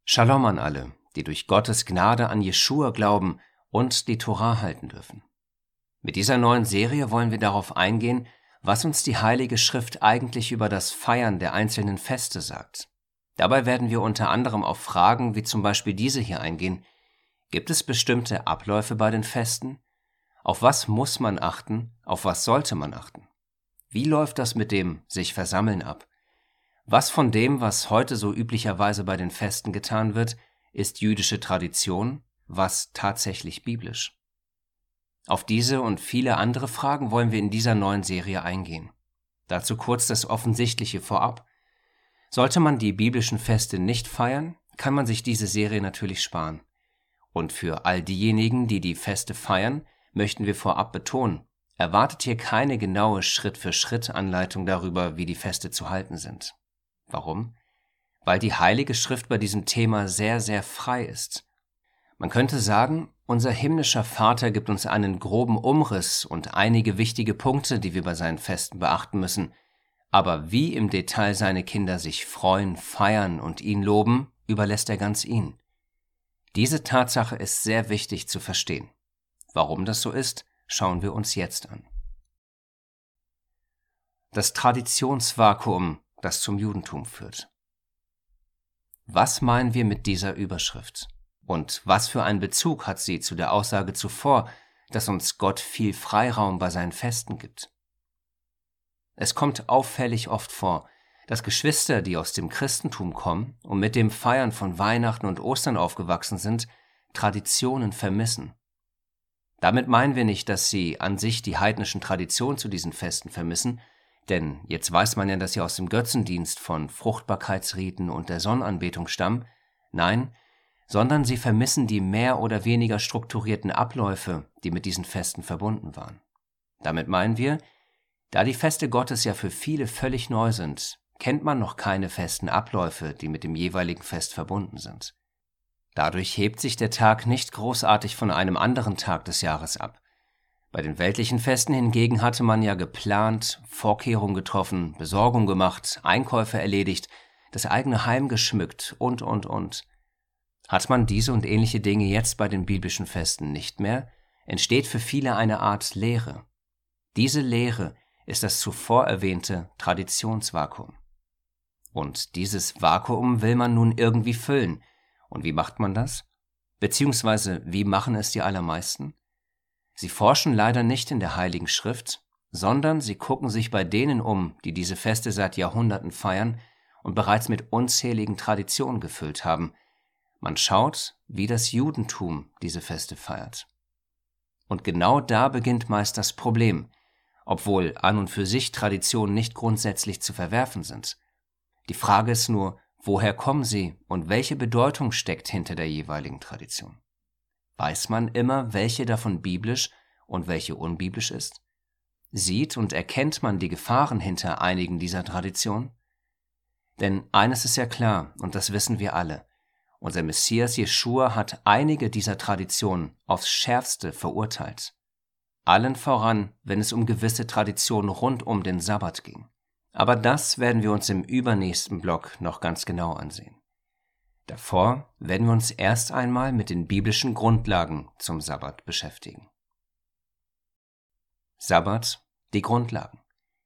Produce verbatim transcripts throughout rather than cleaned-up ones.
Shalom an alle, die durch Gottes Gnade an Jeschua glauben und die Tora halten dürfen. Mit dieser neuen Serie wollen wir darauf eingehen, was uns die Heilige Schrift eigentlich über das Feiern der einzelnen Feste sagt. Dabei werden wir unter anderem auf Fragen wie zum Beispiel diese hier eingehen. Gibt es bestimmte Abläufe bei den Festen? Auf was muss man achten? Auf was sollte man achten? Wie läuft das mit dem sich versammeln ab? Was von dem, was heute so üblicherweise bei den Festen getan wird, ist jüdische Tradition, was tatsächlich biblisch? Auf diese und viele andere Fragen wollen wir in dieser neuen Serie eingehen. Dazu kurz das Offensichtliche vorab. Sollte man die biblischen Feste nicht feiern, kann man sich diese Serie natürlich sparen. Und für all diejenigen, die die Feste feiern, möchten wir vorab betonen, erwartet hier keine genaue Schritt-für-Schritt-Anleitung darüber, wie die Feste zu halten sind. Warum? Weil die Heilige Schrift bei diesem Thema sehr, sehr frei ist. Man könnte sagen, unser himmlischer Vater gibt uns einen groben Umriss und einige wichtige Punkte, die wir bei seinen Festen beachten müssen. Aber wie im Detail seine Kinder sich freuen, feiern und ihn loben, überlässt er ganz ihnen. Diese Tatsache ist sehr wichtig zu verstehen. Warum das so ist, schauen wir uns jetzt an. Das Traditionsvakuum, das zum Judentum führt. Was meinen wir mit dieser Überschrift? Und was für einen Bezug hat sie zu der Aussage zuvor, dass uns Gott viel Freiraum bei seinen Festen gibt? Es kommt auffällig oft vor, dass Geschwister, die aus dem Christentum kommen und mit dem Feiern von Weihnachten und Ostern aufgewachsen sind, Traditionen vermissen. Damit meinen wir nicht, dass sie an sich die heidnischen Traditionen zu diesen Festen vermissen, denn jetzt weiß man ja, dass sie aus dem Götzendienst von Fruchtbarkeitsriten und der Sonnenanbetung stammen. Nein, sondern sie vermissen die mehr oder weniger strukturierten Abläufe, die mit diesen Festen verbunden waren. Damit meinen wir, da die Feste Gottes ja für viele völlig neu sind, kennt man noch keine festen Abläufe, die mit dem jeweiligen Fest verbunden sind. Dadurch hebt sich der Tag nicht großartig von einem anderen Tag des Jahres ab. Bei den weltlichen Festen hingegen hatte man ja geplant, Vorkehrungen getroffen, Besorgung gemacht, Einkäufe erledigt, das eigene Heim geschmückt und, und, und. Hat man diese und ähnliche Dinge jetzt bei den biblischen Festen nicht mehr, entsteht für viele eine Art Leere. Diese Leere ist das zuvor erwähnte Traditionsvakuum. Und dieses Vakuum will man nun irgendwie füllen. Und wie macht man das? Beziehungsweise, wie machen es die allermeisten? Sie forschen leider nicht in der Heiligen Schrift, sondern sie gucken sich bei denen um, die diese Feste seit Jahrhunderten feiern und bereits mit unzähligen Traditionen gefüllt haben. Man schaut, wie das Judentum diese Feste feiert. Und genau da beginnt meist das Problem, obwohl an und für sich Traditionen nicht grundsätzlich zu verwerfen sind. Die Frage ist nur, woher kommen sie und welche Bedeutung steckt hinter der jeweiligen Tradition? Weiß man immer, welche davon biblisch und welche unbiblisch ist? Sieht und erkennt man die Gefahren hinter einigen dieser Traditionen? Denn eines ist ja klar, und das wissen wir alle, unser Messias Jeschua hat einige dieser Traditionen aufs Schärfste verurteilt. Allen voran, wenn es um gewisse Traditionen rund um den Sabbat ging. Aber das werden wir uns im übernächsten Block noch ganz genau ansehen. Davor werden wir uns erst einmal mit den biblischen Grundlagen zum Sabbat beschäftigen. Sabbat, die Grundlagen.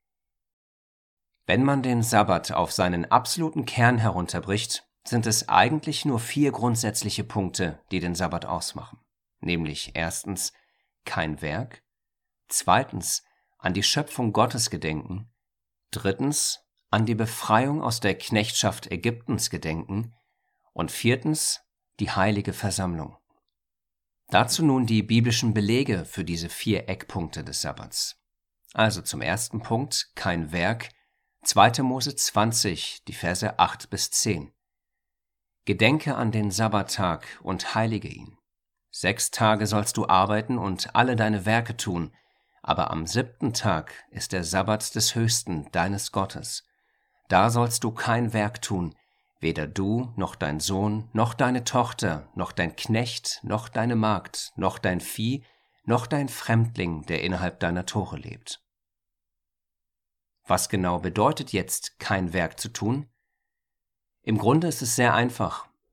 Wenn man den Sabbat auf seinen absoluten Kern herunterbricht, sind es eigentlich nur vier grundsätzliche Punkte, die den Sabbat ausmachen. Nämlich erstens, kein Werk, zweitens, an die Schöpfung Gottes gedenken, drittens, an die Befreiung aus der Knechtschaft Ägyptens gedenken und viertens, die heilige Versammlung. Dazu nun die biblischen Belege für diese vier Eckpunkte des Sabbats. Also zum ersten Punkt, kein Werk, zweiter Mose zwanzig, die Verse acht bis zehn. Gedenke an den Sabbattag und heilige ihn. Sechs Tage sollst du arbeiten und alle deine Werke tun, aber am siebten Tag ist der Sabbat des Höchsten, deines Gottes. Da sollst du kein Werk tun, weder du, noch dein Sohn, noch deine Tochter, noch dein Knecht, noch deine Magd, noch dein Vieh, noch dein Fremdling, der innerhalb deiner Tore lebt. Was genau bedeutet jetzt, kein Werk zu tun? Im Grunde ist es sehr einfach.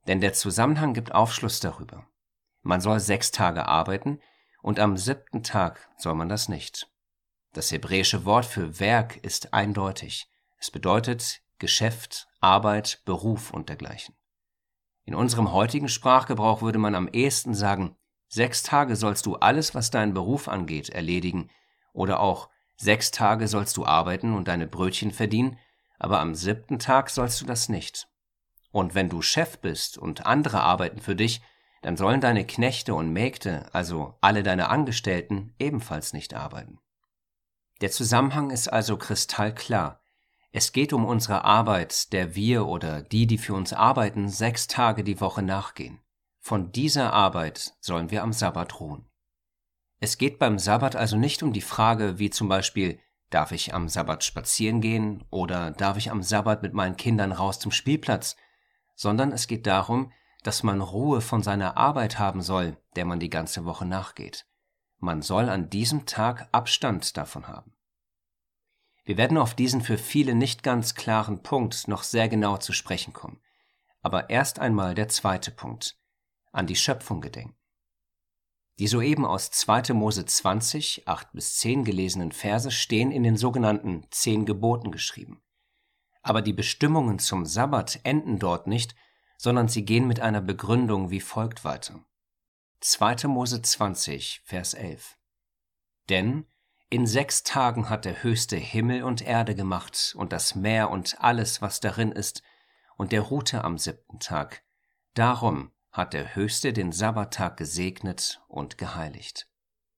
Denn der Zusammenhang gibt Aufschluss darüber. Man soll sechs Tage arbeiten und am siebten Tag soll man das nicht. Das hebräische Wort für Werk ist eindeutig. Es bedeutet Geschäft, Arbeit, Beruf und dergleichen. In unserem heutigen Sprachgebrauch würde man am ehesten sagen, sechs Tage sollst du alles, was deinen Beruf angeht, erledigen, oder auch sechs Tage sollst du arbeiten und deine Brötchen verdienen, aber am siebten Tag sollst du das nicht. Und wenn du Chef bist und andere arbeiten für dich, dann sollen deine Knechte und Mägde, also alle deine Angestellten, ebenfalls nicht arbeiten. Der Zusammenhang ist also kristallklar. Es geht um unsere Arbeit, der wir oder die, die für uns arbeiten, sechs Tage die Woche nachgehen. Von dieser Arbeit sollen wir am Sabbat ruhen. Es geht beim Sabbat also nicht um die Frage, wie zum Beispiel, darf ich am Sabbat spazieren gehen oder darf ich am Sabbat mit meinen Kindern raus zum Spielplatz, sondern es geht darum, dass man Ruhe von seiner Arbeit haben soll, der man die ganze Woche nachgeht. Man soll an diesem Tag Abstand davon haben. Wir werden auf diesen für viele nicht ganz klaren Punkt noch sehr genau zu sprechen kommen. Aber erst einmal der zweite Punkt: an die Schöpfung gedenken. Die soeben aus zweiter Mose zwanzig, acht bis zehn gelesenen Verse stehen in den sogenannten zehn Geboten geschrieben. Aber die Bestimmungen zum Sabbat enden dort nicht, sondern sie gehen mit einer Begründung wie folgt weiter. zweiter Mose zwanzig, Vers elf. Denn in sechs Tagen hat der Höchste Himmel und Erde gemacht und das Meer und alles, was darin ist, und der ruhte am siebten Tag. Darum hat der Höchste den Sabbattag gesegnet und geheiligt.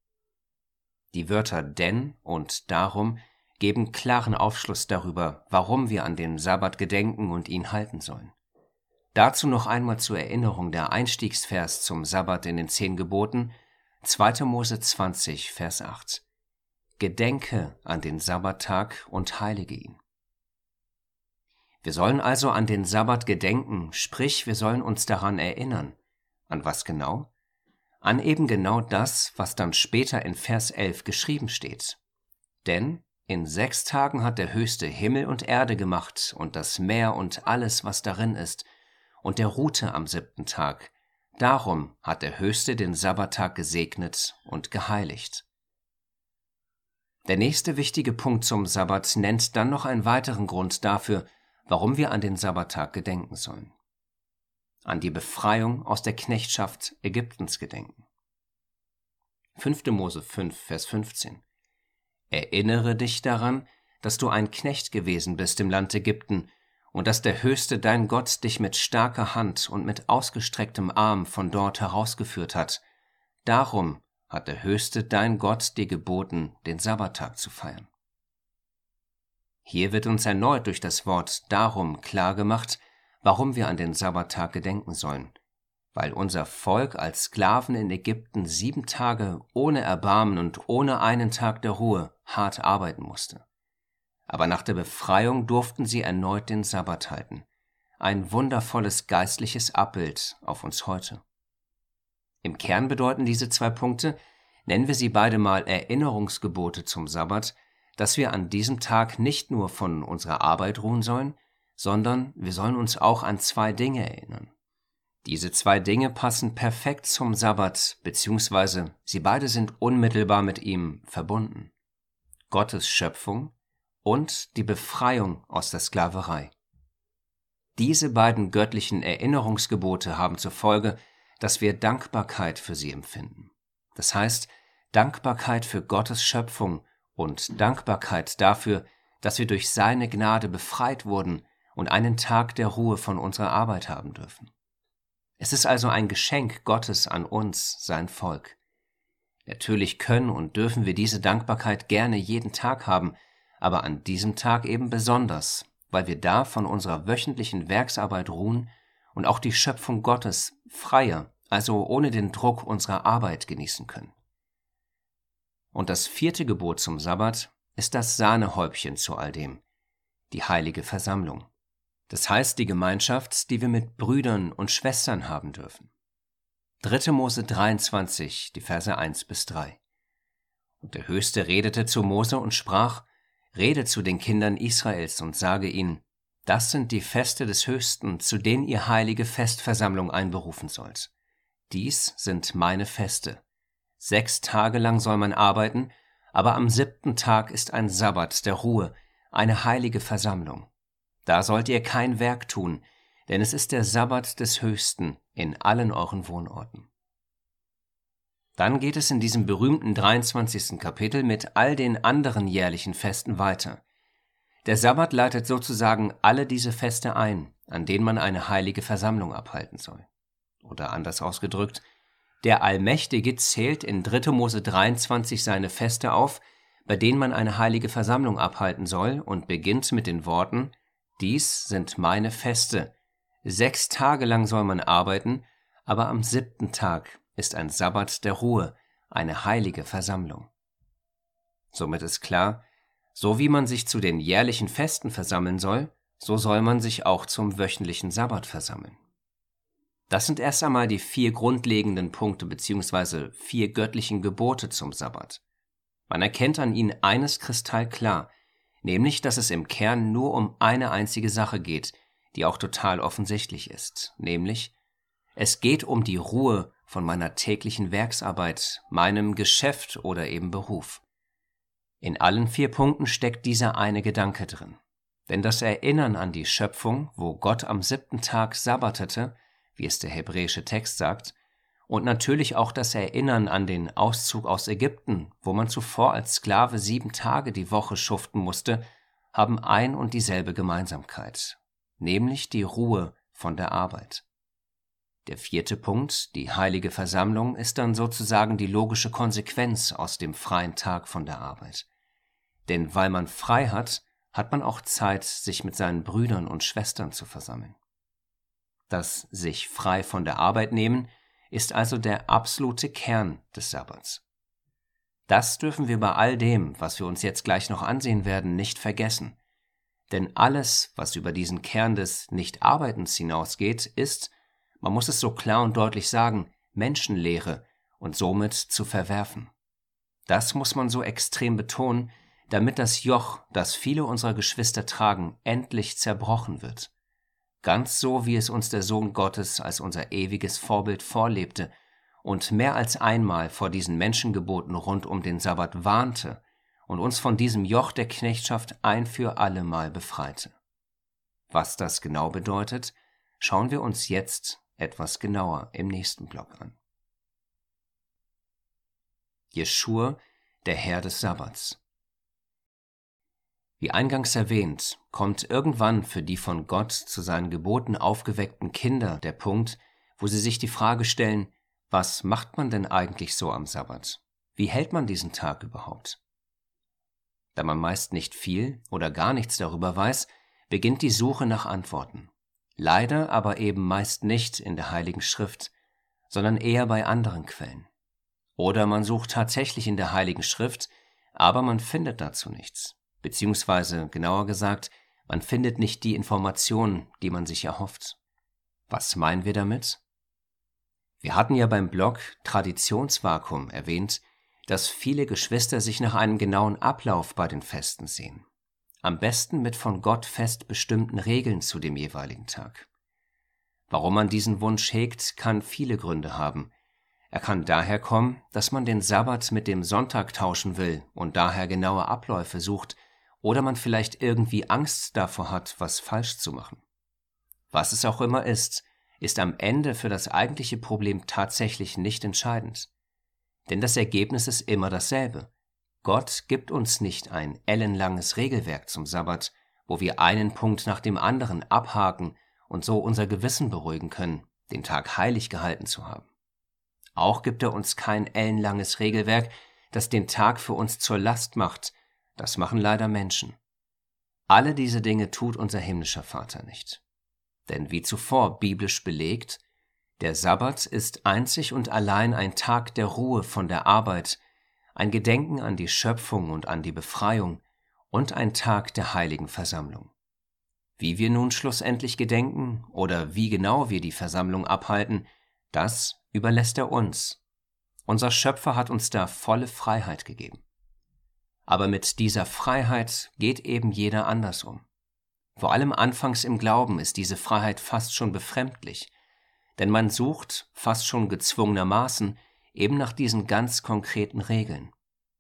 Die Wörter denn und darum geben klaren Aufschluss darüber, warum wir an den Sabbat gedenken und ihn halten sollen. Dazu noch einmal zur Erinnerung der Einstiegsvers zum Sabbat in den zehn Geboten, zweiter Mose zwanzig, Vers acht. Gedenke an den Sabbattag und heilige ihn. Wir sollen also an den Sabbat gedenken, sprich, wir sollen uns daran erinnern. An was genau? An eben genau das, was dann später in Vers elf geschrieben steht. Denn in sechs Tagen hat der Höchste Himmel und Erde gemacht und das Meer und alles, was darin ist, und er ruhte am siebten Tag. Darum hat der Höchste den Sabbattag gesegnet und geheiligt. Der nächste wichtige Punkt zum Sabbat nennt dann noch einen weiteren Grund dafür, warum wir an den Sabbattag gedenken sollen. An die Befreiung aus der Knechtschaft Ägyptens gedenken. fünfter Mose fünf, Vers fünfzehn. Erinnere dich daran, dass du ein Knecht gewesen bist im Land Ägypten und dass der Höchste dein Gott dich mit starker Hand und mit ausgestrecktem Arm von dort herausgeführt hat. Darum hat der Höchste dein Gott dir geboten, den Sabbattag zu feiern. Hier wird uns erneut durch das Wort darum klargemacht, warum wir an den Sabbattag gedenken sollen, weil unser Volk als Sklaven in Ägypten sieben Tage ohne Erbarmen und ohne einen Tag der Ruhe hart arbeiten musste. Aber nach der Befreiung durften sie erneut den Sabbat halten, ein wundervolles geistliches Abbild auf uns heute. Im Kern bedeuten diese zwei Punkte, nennen wir sie beide mal Erinnerungsgebote zum Sabbat, dass wir an diesem Tag nicht nur von unserer Arbeit ruhen sollen, sondern wir sollen uns auch an zwei Dinge erinnern. Diese zwei Dinge passen perfekt zum Sabbat, beziehungsweise sie beide sind unmittelbar mit ihm verbunden. Gottes Schöpfung und die Befreiung aus der Sklaverei. Diese beiden göttlichen Erinnerungsgebote haben zur Folge, dass wir Dankbarkeit für sie empfinden. Das heißt, Dankbarkeit für Gottes Schöpfung und Dankbarkeit dafür, dass wir durch seine Gnade befreit wurden und einen Tag der Ruhe von unserer Arbeit haben dürfen. Es ist also ein Geschenk Gottes an uns, sein Volk. Natürlich können und dürfen wir diese Dankbarkeit gerne jeden Tag haben, aber an diesem Tag eben besonders, weil wir da von unserer wöchentlichen Werksarbeit ruhen und auch die Schöpfung Gottes freier, also ohne den Druck unserer Arbeit genießen können. Und das vierte Gebot zum Sabbat ist das Sahnehäubchen zu all dem, die heilige Versammlung. Das heißt die Gemeinschaft, die wir mit Brüdern und Schwestern haben dürfen. dritter Mose dreiundzwanzig, die Verse eins bis drei. Und der Höchste redete zu Mose und sprach: Rede zu den Kindern Israels und sage ihnen: Das sind die Feste des Höchsten, zu denen ihr heilige Festversammlung einberufen sollt. Dies sind meine Feste. Sechs Tage lang soll man arbeiten, aber am siebten Tag ist ein Sabbat der Ruhe, eine heilige Versammlung. Da sollt ihr kein Werk tun, denn es ist der Sabbat des Höchsten in allen euren Wohnorten. Dann geht es in diesem berühmten dreiundzwanzigsten Kapitel mit all den anderen jährlichen Festen weiter. Der Sabbat leitet sozusagen alle diese Feste ein, an denen man eine heilige Versammlung abhalten soll. Oder anders ausgedrückt, der Allmächtige zählt in dritter Mose dreiundzwanzig seine Feste auf, bei denen man eine heilige Versammlung abhalten soll, und beginnt mit den Worten: Dies sind meine Feste. Sechs Tage lang soll man arbeiten, aber am siebten Tag ist ein Sabbat der Ruhe, eine heilige Versammlung. Somit ist klar, so wie man sich zu den jährlichen Festen versammeln soll, so soll man sich auch zum wöchentlichen Sabbat versammeln. Das sind erst einmal die vier grundlegenden Punkte bzw. vier göttlichen Gebote zum Sabbat. Man erkennt an ihnen eines kristallklar, nämlich, dass es im Kern nur um eine einzige Sache geht, die auch total offensichtlich ist, nämlich, es geht um die Ruhe von meiner täglichen Werksarbeit, meinem Geschäft oder eben Beruf. In allen vier Punkten steckt dieser eine Gedanke drin. Denn das Erinnern an die Schöpfung, wo Gott am siebten Tag sabbatete, wie es der hebräische Text sagt, und natürlich auch das Erinnern an den Auszug aus Ägypten, wo man zuvor als Sklave sieben Tage die Woche schuften musste, haben ein und dieselbe Gemeinsamkeit, nämlich die Ruhe von der Arbeit. Der vierte Punkt, die heilige Versammlung, ist dann sozusagen die logische Konsequenz aus dem freien Tag von der Arbeit. Denn weil man frei hat, hat man auch Zeit, sich mit seinen Brüdern und Schwestern zu versammeln. Das sich frei von der Arbeit nehmen ist also der absolute Kern des Sabbats. Das dürfen wir bei all dem, was wir uns jetzt gleich noch ansehen werden, nicht vergessen. Denn alles, was über diesen Kern des Nicht-Arbeitens hinausgeht, ist, man muss es so klar und deutlich sagen, Menschenlehre und somit zu verwerfen. Das muss man so extrem betonen, damit das Joch, das viele unserer Geschwister tragen, endlich zerbrochen wird. Ganz so, wie es uns der Sohn Gottes als unser ewiges Vorbild vorlebte und mehr als einmal vor diesen Menschengeboten rund um den Sabbat warnte und uns von diesem Joch der Knechtschaft ein für alle Mal befreite. Was das genau bedeutet, schauen wir uns jetzt etwas genauer im nächsten Block an. Jeschua, der Herr des Sabbats. Wie eingangs erwähnt, kommt irgendwann für die von Gott zu seinen Geboten aufgeweckten Kinder der Punkt, wo sie sich die Frage stellen, was macht man denn eigentlich so am Sabbat? Wie hält man diesen Tag überhaupt? Da man meist nicht viel oder gar nichts darüber weiß, beginnt die Suche nach Antworten. Leider aber eben meist nicht in der Heiligen Schrift, sondern eher bei anderen Quellen. Oder man sucht tatsächlich in der Heiligen Schrift, aber man findet dazu nichts. Beziehungsweise, genauer gesagt, man findet nicht die Informationen, die man sich erhofft. Was meinen wir damit? Wir hatten ja beim Blog Traditionsvakuum erwähnt, dass viele Geschwister sich nach einem genauen Ablauf bei den Festen sehen. Am besten mit von Gott fest bestimmten Regeln zu dem jeweiligen Tag. Warum man diesen Wunsch hegt, kann viele Gründe haben. Er kann daher kommen, dass man den Sabbat mit dem Sonntag tauschen will und daher genaue Abläufe sucht, oder man vielleicht irgendwie Angst davor hat, was falsch zu machen. Was es auch immer ist, ist am Ende für das eigentliche Problem tatsächlich nicht entscheidend. Denn das Ergebnis ist immer dasselbe. Gott gibt uns nicht ein ellenlanges Regelwerk zum Sabbat, wo wir einen Punkt nach dem anderen abhaken und so unser Gewissen beruhigen können, den Tag heilig gehalten zu haben. Auch gibt er uns kein ellenlanges Regelwerk, das den Tag für uns zur Last macht. Das machen leider Menschen. Alle diese Dinge tut unser himmlischer Vater nicht. Denn wie zuvor biblisch belegt, der Sabbat ist einzig und allein ein Tag der Ruhe von der Arbeit, ein Gedenken an die Schöpfung und an die Befreiung und ein Tag der heiligen Versammlung. Wie wir nun schlussendlich gedenken oder wie genau wir die Versammlung abhalten, das überlässt er uns. Unser Schöpfer hat uns da volle Freiheit gegeben. Aber mit dieser Freiheit geht eben jeder anders um. Vor allem anfangs im Glauben ist diese Freiheit fast schon befremdlich, denn man sucht, fast schon gezwungenermaßen, eben nach diesen ganz konkreten Regeln.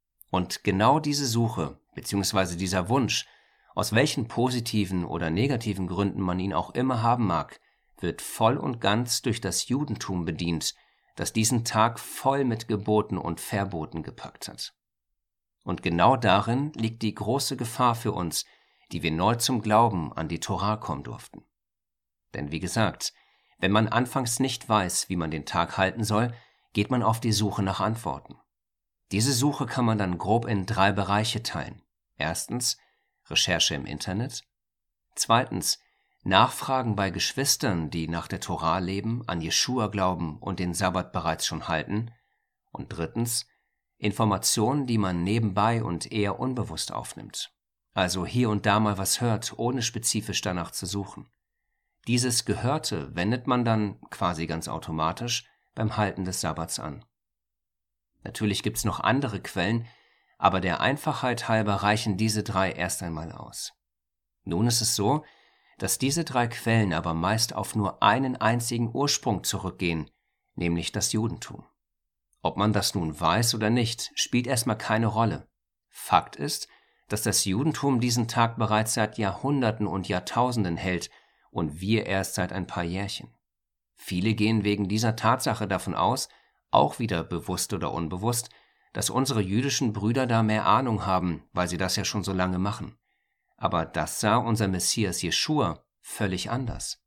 Und genau diese Suche, beziehungsweise dieser Wunsch, aus welchen positiven oder negativen Gründen man ihn auch immer haben mag, wird voll und ganz durch das Judentum bedient, das diesen Tag voll mit Geboten und Verboten gepackt hat. Und genau darin liegt die große Gefahr für uns, die wir neu zum Glauben an die Tora kommen durften. Denn wie gesagt, wenn man anfangs nicht weiß, wie man den Tag halten soll, geht man auf die Suche nach Antworten. Diese Suche kann man dann grob in drei Bereiche teilen. Erstens Recherche im Internet. Zweitens Nachfragen bei Geschwistern, die nach der Tora leben, an Jeschua glauben und den Sabbat bereits schon halten. Und drittens Informationen, die man nebenbei und eher unbewusst aufnimmt. Also hier und da mal was hört, ohne spezifisch danach zu suchen. Dieses Gehörte wendet man dann quasi ganz automatisch beim Halten des Sabbats an. Natürlich gibt's noch andere Quellen, aber der Einfachheit halber reichen diese drei erst einmal aus. Nun ist es so, dass diese drei Quellen aber meist auf nur einen einzigen Ursprung zurückgehen, nämlich das Judentum. Ob man das nun weiß oder nicht, spielt erstmal keine Rolle. Fakt ist, dass das Judentum diesen Tag bereits seit Jahrhunderten und Jahrtausenden hält und wir erst seit ein paar Jährchen. Viele gehen wegen dieser Tatsache davon aus, auch wieder bewusst oder unbewusst, dass unsere jüdischen Brüder da mehr Ahnung haben, weil sie das ja schon so lange machen. Aber das sah unser Messias Jeschua völlig anders.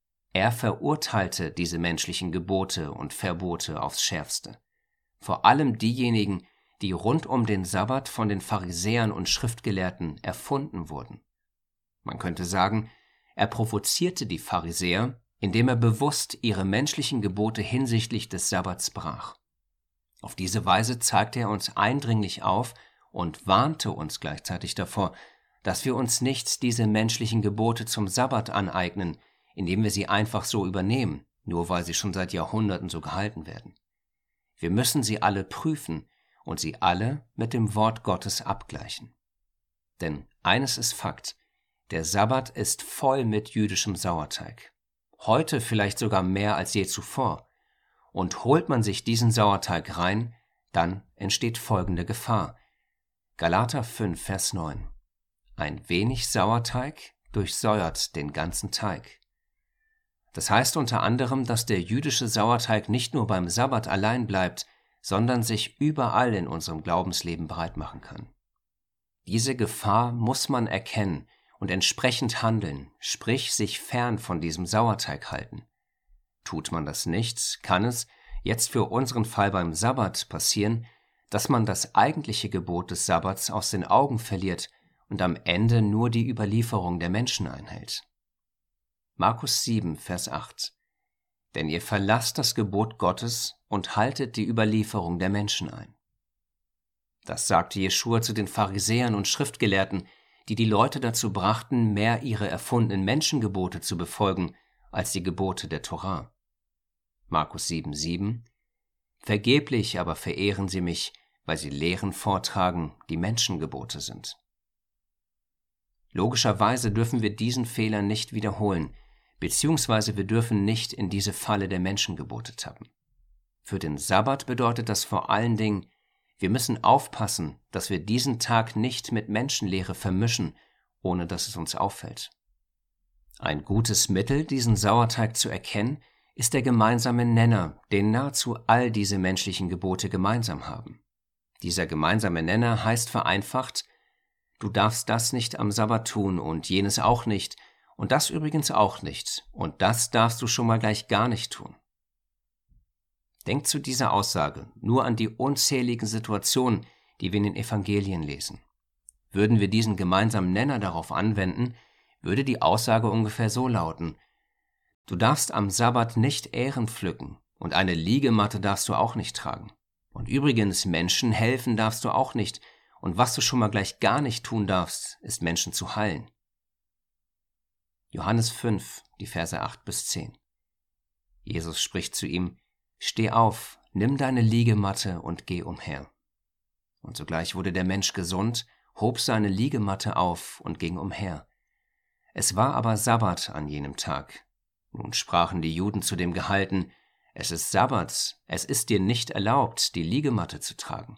Er verurteilte diese menschlichen Gebote und Verbote aufs Schärfste. Vor allem diejenigen, die rund um den Sabbat von den Pharisäern und Schriftgelehrten erfunden wurden. Man könnte sagen, er provozierte die Pharisäer, indem er bewusst ihre menschlichen Gebote hinsichtlich des Sabbats brach. Auf diese Weise zeigte er uns eindringlich auf und warnte uns gleichzeitig davor, dass wir uns nicht diese menschlichen Gebote zum Sabbat aneignen, indem wir sie einfach so übernehmen, nur weil sie schon seit Jahrhunderten so gehalten werden. Wir müssen sie alle prüfen und sie alle mit dem Wort Gottes abgleichen. Denn eines ist Fakt, der Sabbat ist voll mit jüdischem Sauerteig. Heute vielleicht sogar mehr als je zuvor. Und holt man sich diesen Sauerteig rein, dann entsteht folgende Gefahr. Galater fünf, Vers neun. Ein wenig Sauerteig durchsäuert den ganzen Teig. Das heißt unter anderem, dass der jüdische Sauerteig nicht nur beim Sabbat allein bleibt, sondern sich überall in unserem Glaubensleben breit machen kann. Diese Gefahr muss man erkennen und entsprechend handeln, sprich sich fern von diesem Sauerteig halten. Tut man das nicht, kann es, jetzt für unseren Fall beim Sabbat, passieren, dass man das eigentliche Gebot des Sabbats aus den Augen verliert und am Ende nur die Überlieferung der Menschen einhält. Markus sieben, Vers acht. Denn ihr verlasst das Gebot Gottes und haltet die Überlieferung der Menschen ein. Das sagte Jeschua zu den Pharisäern und Schriftgelehrten, die die Leute dazu brachten, mehr ihre erfundenen Menschengebote zu befolgen, als die Gebote der Tora. Markus sieben, sieben. Vergeblich aber verehren sie mich, weil sie Lehren vortragen, die Menschengebote sind. Logischerweise dürfen wir diesen Fehler nicht wiederholen, beziehungsweise wir dürfen nicht in diese Falle der Menschengebote tappen. Für den Sabbat bedeutet das vor allen Dingen, wir müssen aufpassen, dass wir diesen Tag nicht mit Menschenlehre vermischen, ohne dass es uns auffällt. Ein gutes Mittel, diesen Sauerteig zu erkennen, ist der gemeinsame Nenner, den nahezu all diese menschlichen Gebote gemeinsam haben. Dieser gemeinsame Nenner heißt vereinfacht, du darfst das nicht am Sabbat tun und jenes auch nicht und das übrigens auch nicht und das darfst du schon mal gleich gar nicht tun. Denk zu dieser Aussage nur an die unzähligen Situationen, die wir in den Evangelien lesen. Würden wir diesen gemeinsamen Nenner darauf anwenden, würde die Aussage ungefähr so lauten: Du darfst am Sabbat nicht Ähren pflücken und eine Liegematte darfst du auch nicht tragen. Und übrigens, Menschen helfen darfst du auch nicht und was du schon mal gleich gar nicht tun darfst, ist Menschen zu heilen. Johannes fünf, die Verse acht bis zehn. Jesus spricht zu ihm: Steh auf, nimm deine Liegematte und geh umher. Und sogleich wurde der Mensch gesund, hob seine Liegematte auf und ging umher. Es war aber Sabbat an jenem Tag. Nun sprachen die Juden zu dem Gehalten: Es ist Sabbat, es ist dir nicht erlaubt, die Liegematte zu tragen.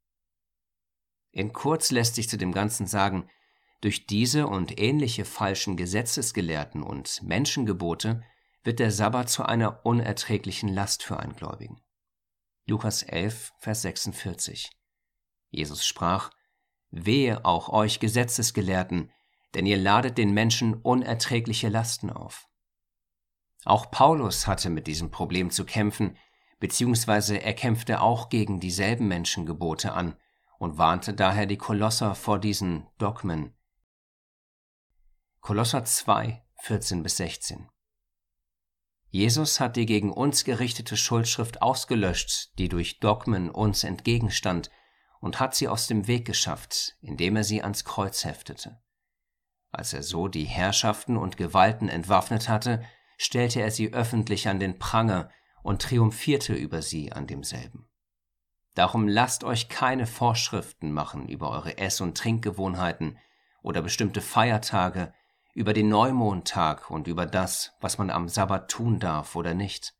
In kurz lässt sich zu dem Ganzen sagen: Durch diese und ähnliche falschen Gesetzesgelehrten und Menschengebote wird der Sabbat zu einer unerträglichen Last für einen Gläubigen. Lukas elf, Vers sechsundvierzig. Jesus sprach: Wehe auch euch Gesetzesgelehrten, denn ihr ladet den Menschen unerträgliche Lasten auf. Auch Paulus hatte mit diesem Problem zu kämpfen, beziehungsweise er kämpfte auch gegen dieselben Menschengebote an und warnte daher die Kolosser vor diesen Dogmen. Kolosser zwei, vierzehn bis sechzehn. Jesus hat die gegen uns gerichtete Schuldschrift ausgelöscht, die durch Dogmen uns entgegenstand, und hat sie aus dem Weg geschafft, indem er sie ans Kreuz heftete. Als er so die Herrschaften und Gewalten entwaffnet hatte, stellte er sie öffentlich an den Pranger und triumphierte über sie an demselben. Darum lasst euch keine Vorschriften machen über eure Ess- und Trinkgewohnheiten oder bestimmte Feiertage, über den Neumondtag und über das, was man am Sabbat tun darf oder nicht.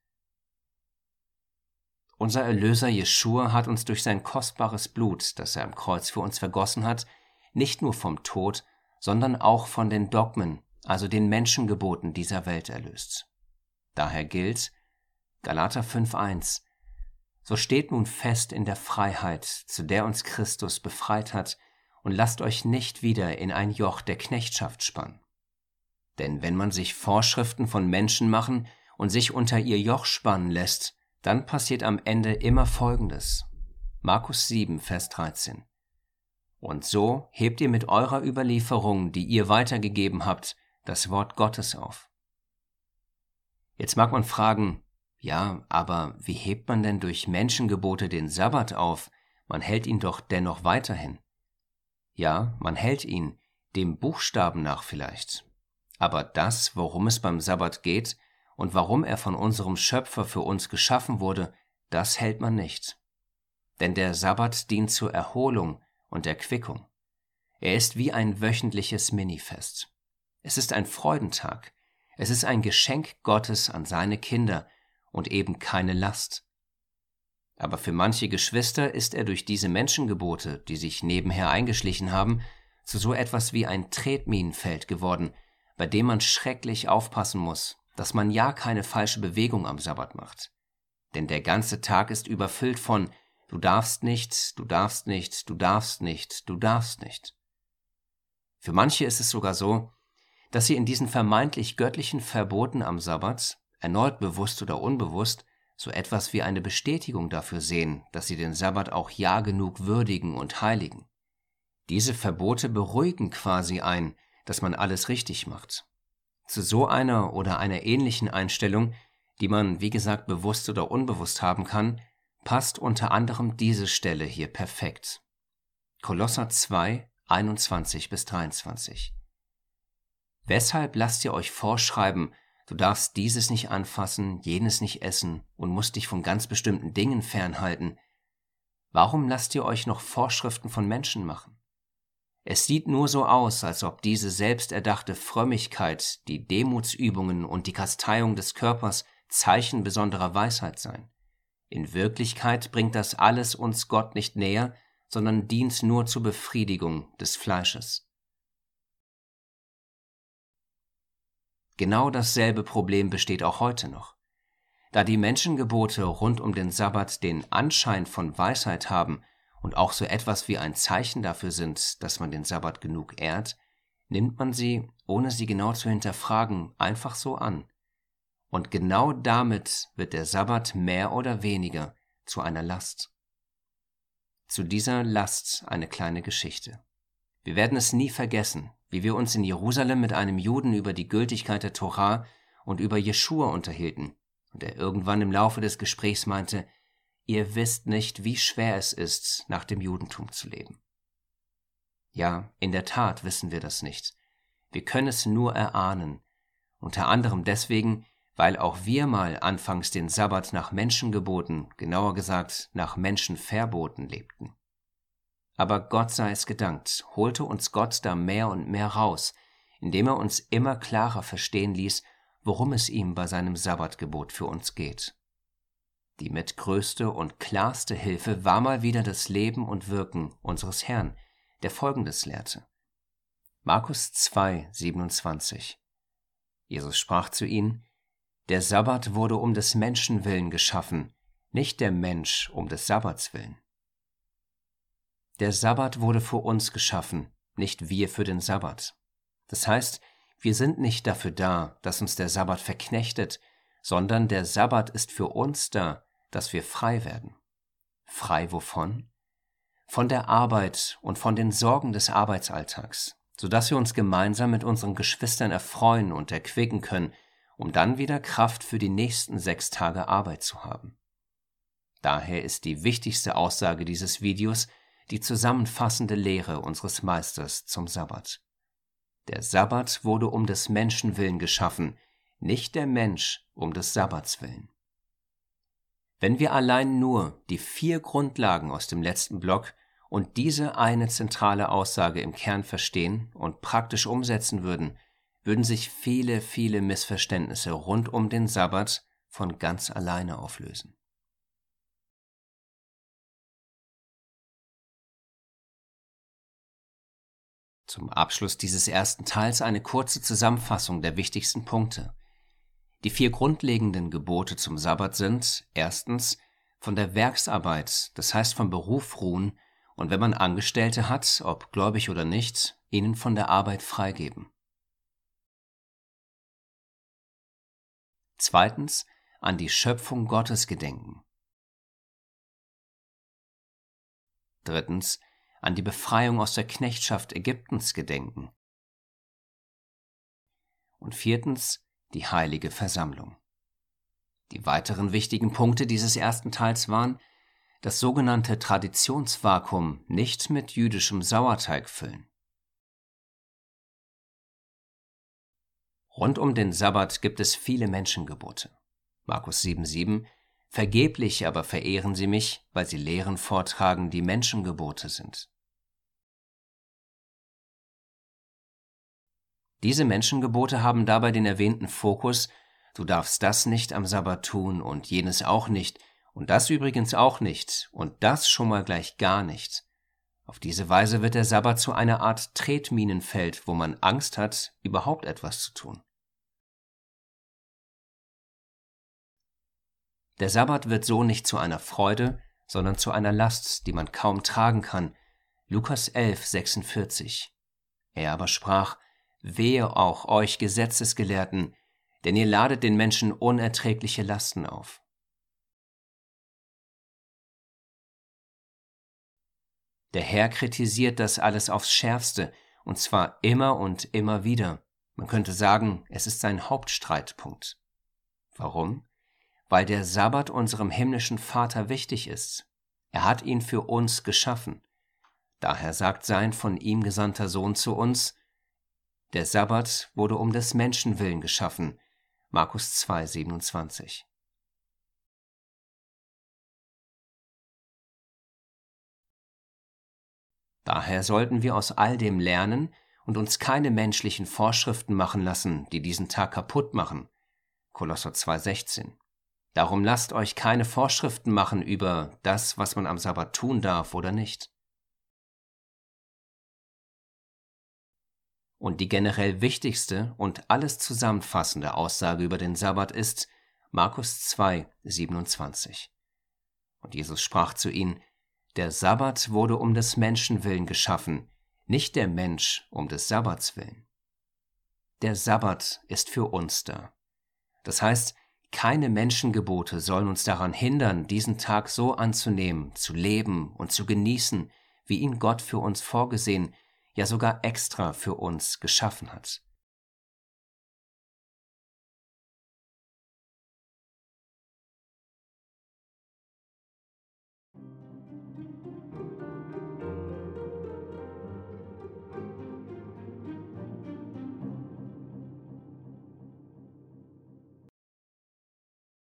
Unser Erlöser Jeschua hat uns durch sein kostbares Blut, das er am Kreuz für uns vergossen hat, nicht nur vom Tod, sondern auch von den Dogmen, also den Menschengeboten dieser Welt erlöst. Daher gilt Galater fünf, eins: So steht nun fest in der Freiheit, zu der uns Christus befreit hat, und lasst euch nicht wieder in ein Joch der Knechtschaft spannen. Denn wenn man sich Vorschriften von Menschen machen und sich unter ihr Joch spannen lässt, dann passiert am Ende immer Folgendes. Markus sieben, Vers dreizehn. Und so hebt ihr mit eurer Überlieferung, die ihr weitergegeben habt, das Wort Gottes auf. Jetzt mag man fragen: Ja, aber wie hebt man denn durch Menschengebote den Sabbat auf? Man hält ihn doch dennoch weiterhin. Ja, man hält ihn, dem Buchstaben nach vielleicht. Aber das, worum es beim Sabbat geht und warum er von unserem Schöpfer für uns geschaffen wurde, das hält man nicht. Denn der Sabbat dient zur Erholung und Erquickung. Er ist wie ein wöchentliches Minifest. Es ist ein Freudentag. Es ist ein Geschenk Gottes an seine Kinder und eben keine Last. Aber für manche Geschwister ist er durch diese Menschengebote, die sich nebenher eingeschlichen haben, zu so etwas wie ein Tretminenfeld geworden, bei dem man schrecklich aufpassen muss, dass man ja keine falsche Bewegung am Sabbat macht. Denn der ganze Tag ist überfüllt von Du darfst nicht, du darfst nicht, du darfst nicht, du darfst nicht. Für manche ist es sogar so, dass sie in diesen vermeintlich göttlichen Verboten am Sabbat, erneut bewusst oder unbewusst, so etwas wie eine Bestätigung dafür sehen, dass sie den Sabbat auch ja genug würdigen und heiligen. Diese Verbote beruhigen quasi ein, dass man alles richtig macht. Zu so einer oder einer ähnlichen Einstellung, die man, wie gesagt, bewusst oder unbewusst haben kann, passt unter anderem diese Stelle hier perfekt. Kolosser zwei, einundzwanzig bis dreiundzwanzig. Weshalb lasst ihr euch vorschreiben, du darfst dieses nicht anfassen, jenes nicht essen und musst dich von ganz bestimmten Dingen fernhalten? Warum lasst ihr euch noch Vorschriften von Menschen machen? Es sieht nur so aus, als ob diese selbsterdachte Frömmigkeit, die Demutsübungen und die Kasteiung des Körpers Zeichen besonderer Weisheit seien. In Wirklichkeit bringt das alles uns Gott nicht näher, sondern dient nur zur Befriedigung des Fleisches. Genau dasselbe Problem besteht auch heute noch. Da die Menschengebote rund um den Sabbat den Anschein von Weisheit haben und auch so etwas wie ein Zeichen dafür sind, dass man den Sabbat genug ehrt, nimmt man sie, ohne sie genau zu hinterfragen, einfach so an. Und genau damit wird der Sabbat mehr oder weniger zu einer Last. Zu dieser Last eine kleine Geschichte. Wir werden es nie vergessen, wie wir uns in Jerusalem mit einem Juden über die Gültigkeit der Torah und über Jeschua unterhielten und er irgendwann im Laufe des Gesprächs meinte: Ihr wisst nicht, wie schwer es ist, nach dem Judentum zu leben. Ja, in der Tat wissen wir das nicht. Wir können es nur erahnen, unter anderem deswegen, weil auch wir mal anfangs den Sabbat nach Menschengeboten, genauer gesagt nach Menschenverboten lebten. Aber Gott sei es gedankt, holte uns Gott da mehr und mehr raus, indem er uns immer klarer verstehen ließ, worum es ihm bei seinem Sabbatgebot für uns geht. Die mitgrößte und klarste Hilfe war mal wieder das Leben und Wirken unseres Herrn, der Folgendes lehrte. Markus zwei, siebenundzwanzig. Jesus sprach zu ihnen: Der Sabbat wurde um des Menschen willen geschaffen, nicht der Mensch um des Sabbats willen. Der Sabbat wurde für uns geschaffen, nicht wir für den Sabbat. Das heißt, wir sind nicht dafür da, dass uns der Sabbat verknechtet, sondern der Sabbat ist für uns da, dass wir frei werden. Frei wovon? Von der Arbeit und von den Sorgen des Arbeitsalltags, sodass wir uns gemeinsam mit unseren Geschwistern erfreuen und erquicken können, um dann wieder Kraft für die nächsten sechs Tage Arbeit zu haben. Daher ist die wichtigste Aussage dieses Videos die zusammenfassende Lehre unseres Meisters zum Sabbat. Der Sabbat wurde um des Menschen willen geschaffen, nicht der Mensch um des Sabbats willen. Wenn wir allein nur die vier Grundlagen aus dem letzten Block und diese eine zentrale Aussage im Kern verstehen und praktisch umsetzen würden, würden sich viele, viele Missverständnisse rund um den Sabbat von ganz alleine auflösen. Zum Abschluss dieses ersten Teils eine kurze Zusammenfassung der wichtigsten Punkte. Die vier grundlegenden Gebote zum Sabbat sind: Erstens, von der Werksarbeit, das heißt vom Beruf ruhen, und wenn man Angestellte hat, ob gläubig oder nicht, ihnen von der Arbeit freigeben. Zweitens, an die Schöpfung Gottes gedenken. Drittens, an die Befreiung aus der Knechtschaft Ägyptens gedenken. Und viertens, die heilige Versammlung. Die weiteren wichtigen Punkte dieses ersten Teils waren: das sogenannte Traditionsvakuum nicht mit jüdischem Sauerteig füllen. Rund um den Sabbat gibt es viele Menschengebote. Markus sieben, sieben: Vergeblich aber verehren sie mich, weil sie Lehren vortragen, die Menschengebote sind. Diese Menschengebote haben dabei den erwähnten Fokus: Du darfst das nicht am Sabbat tun und jenes auch nicht und das übrigens auch nicht und das schon mal gleich gar nicht. Auf diese Weise wird der Sabbat zu einer Art Tretminenfeld, wo man Angst hat, überhaupt etwas zu tun. Der Sabbat wird so nicht zu einer Freude, sondern zu einer Last, die man kaum tragen kann. Lukas elf, sechsundvierzig. Er aber sprach: Wehe auch euch Gesetzesgelehrten, denn ihr ladet den Menschen unerträgliche Lasten auf. Der Herr kritisiert das alles aufs Schärfste, und zwar immer und immer wieder. Man könnte sagen, es ist sein Hauptstreitpunkt. Warum? Weil der Sabbat unserem himmlischen Vater wichtig ist. Er hat ihn für uns geschaffen. Daher sagt sein von ihm gesandter Sohn zu uns: Der Sabbat wurde um des Menschen willen geschaffen. Markus zwei, siebenundzwanzig. Daher sollten wir aus all dem lernen und uns keine menschlichen Vorschriften machen lassen, die diesen Tag kaputt machen. Kolosser zwei, sechzehn. Darum lasst euch keine Vorschriften machen über das, was man am Sabbat tun darf oder nicht. Und die generell wichtigste und alles zusammenfassende Aussage über den Sabbat ist Markus zwei, siebenundzwanzig. Und Jesus sprach zu ihnen: Der Sabbat wurde um des Menschen willen geschaffen, nicht der Mensch um des Sabbats willen. Der Sabbat ist für uns da. Das heißt, keine Menschengebote sollen uns daran hindern, diesen Tag so anzunehmen, zu leben und zu genießen, wie ihn Gott für uns vorgesehen, ja sogar extra für uns geschaffen hat.